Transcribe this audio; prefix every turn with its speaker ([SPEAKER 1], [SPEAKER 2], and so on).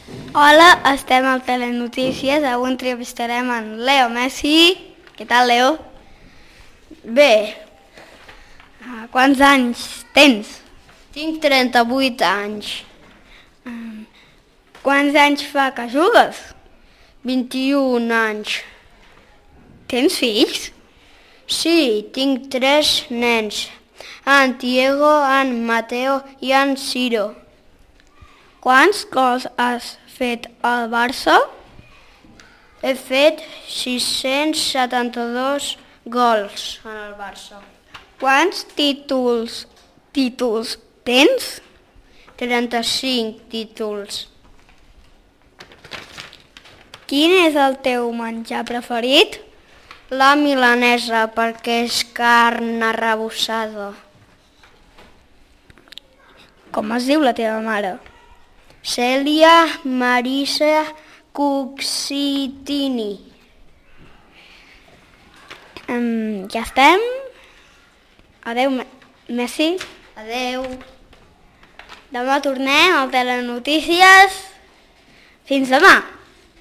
[SPEAKER 1] Hola, estem al Telenotícies. Avui entrevistarem en Leo Messi. Què tal, Leo?
[SPEAKER 2] Bé,
[SPEAKER 1] Quants anys tens?
[SPEAKER 2] tinc 38 anys,
[SPEAKER 1] Quants anys fa que jugues?
[SPEAKER 2] 21 anys.
[SPEAKER 1] Tens fills?
[SPEAKER 2] Sí, tinc 3 nens, en Diego, en Mateo i en Ciro.
[SPEAKER 1] Quants gols has fet al Barça?
[SPEAKER 2] He fet 672 gols en el Barça.
[SPEAKER 1] Quants títols tens?
[SPEAKER 2] 35 títols.
[SPEAKER 1] Quin és el teu menjar preferit?
[SPEAKER 2] La milanesa, perquè és carn arrebossada.
[SPEAKER 1] Com es diu la teva mare?
[SPEAKER 2] Cèlia Marisa Cucitini.
[SPEAKER 1] Ja estem? Adéu, Messi.
[SPEAKER 2] Adeu.
[SPEAKER 1] Demà tornem al Telenotícies. Fins demà!